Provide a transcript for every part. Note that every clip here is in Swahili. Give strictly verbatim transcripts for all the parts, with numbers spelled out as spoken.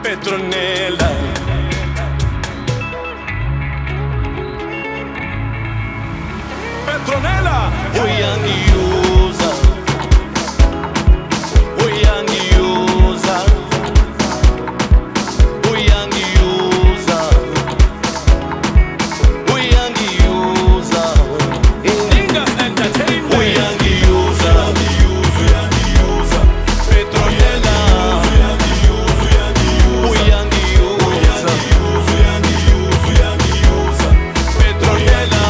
Petronella. Petronella, uyangiuza, uyangiuza, uyangiuza, uyangiuza. Ingas Entertainment. Uyangiuza, uyangiuza, Petronella. Uyangiuza, uyangiuza, uyangiuza, Petronella.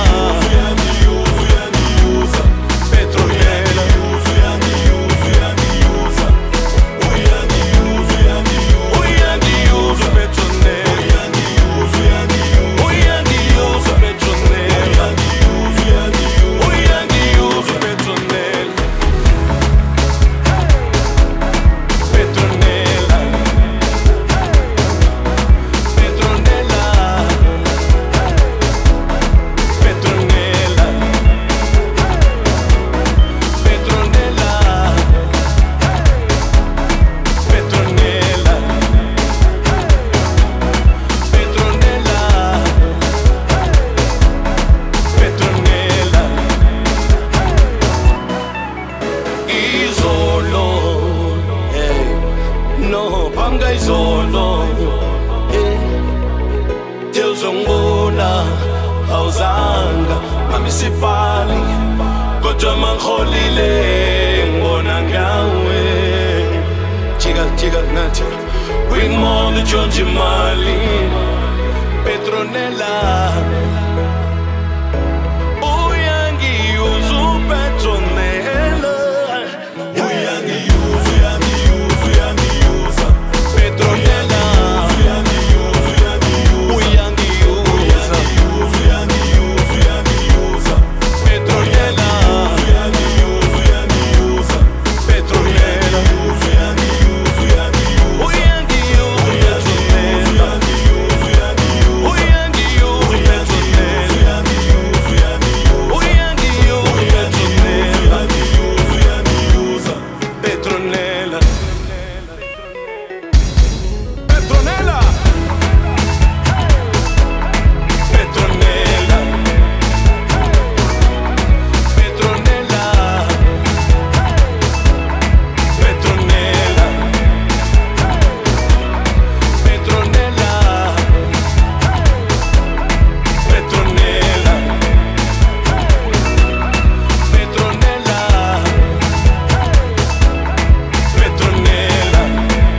Izolo, eh, Deus ungibona awuzanga mami sifali kodwa mangikholile ngibona ngawe jika jika nathi wingmole Jonji Mali Petronella uyangiuza Petronella uyangiuza uyangiuza uyangiuza Petronella, uyangiuza, uyangiuza, uyangiuza, Petronella, uyangiuza, uyangiuza, Petronella, uyangiuza, uyangiuza, uyangiuza, Petronella, uyangiuza, Petronella, uyangiuza, Petronella. Petronella, Petronella, Petronella, Petronella, Petronella, Petronella, Petronella, Petronella.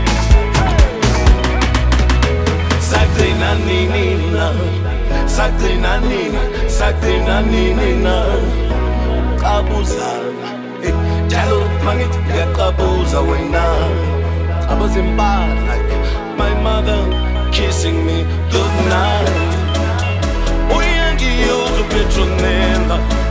Sagrina nina, sagrina nina, sagrina nina, kabuzana, eh, jalo mangit ya kabuza wena, I was in bed like my mother kissing me goodnight. Uyangiuza Petronella.